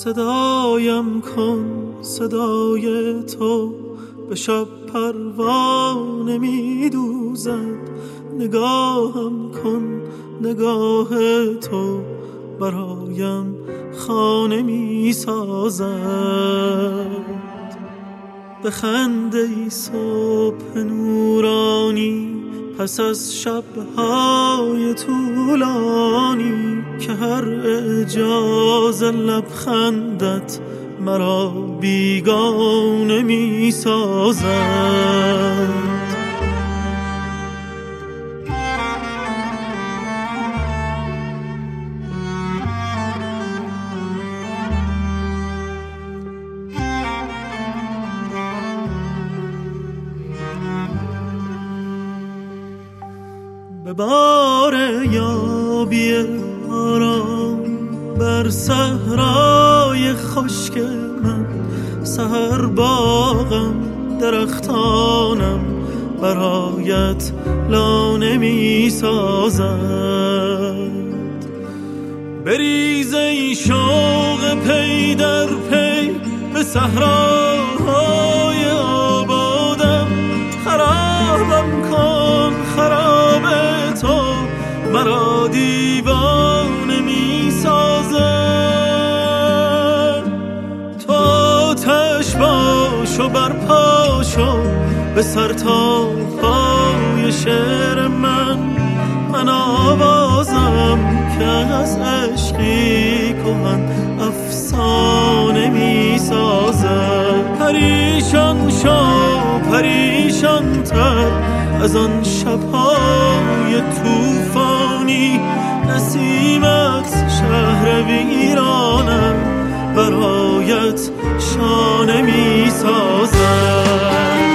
صدایم کن صدای تو به شب پروانه می دوزد، نگاهم کن نگاه تو برایم خانه می سازد. بخند ای صبح نورانی پس از شب‌های طولانی، که هر اعجاز لبخندت مرا بیگانه می سازد. به بار یابی آرام بر صحرای خشک من، سحر باغم درختانم برایت لانه می سازد. بریز ای شوق پی در پی به صحراهای آبادم، خرابم کن خراب تو مرا دیوانه می سازد. تو آتش باش و برپا شو به سر تا پای شعر من آوازم که از عشقی کهن افسانه می سازد. پریشان شو پریشان تر از آن شب‌های طوفانی، نسیمت شهر ویرانم برایت شانه می سازد.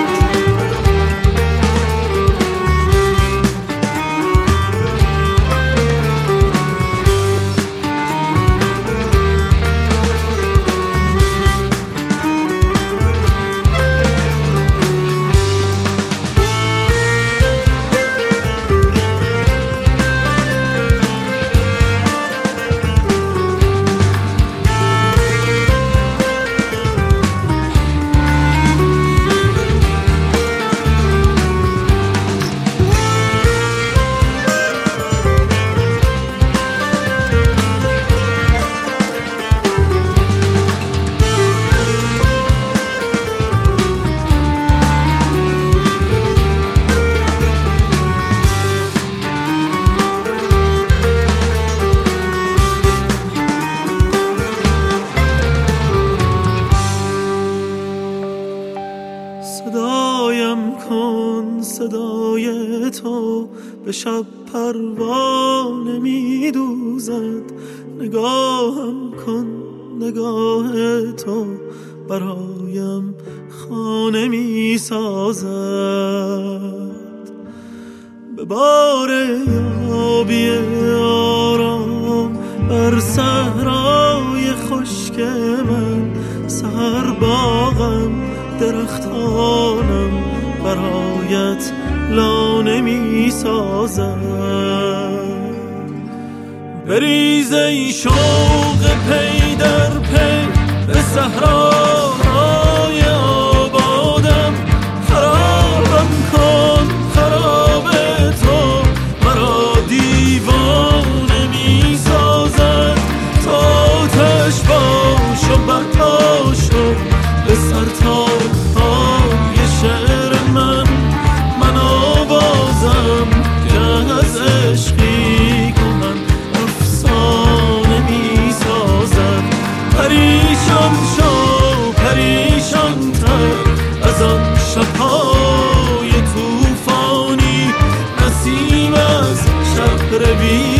صدایم کن صدای تو به شب پروانه می دوزد، نگاهم کن نگاه تو برایم خانه می سازد. به بار یابی آرام بر صحرای خشک من، سحر باغم درختانم برایت لانه می سازد. بریز ای شوق پی در پی به صحراهای آبادم، خرابم کن خراب تو مرا دیوانه می سازد. تو آتش باش و برپا شو به سر تا پای شعر من آوازم که از عشقی کهن افسانه می سازد. پریشان شو پریشان تر از آن شب‌های طوفانی، نسیم از شهر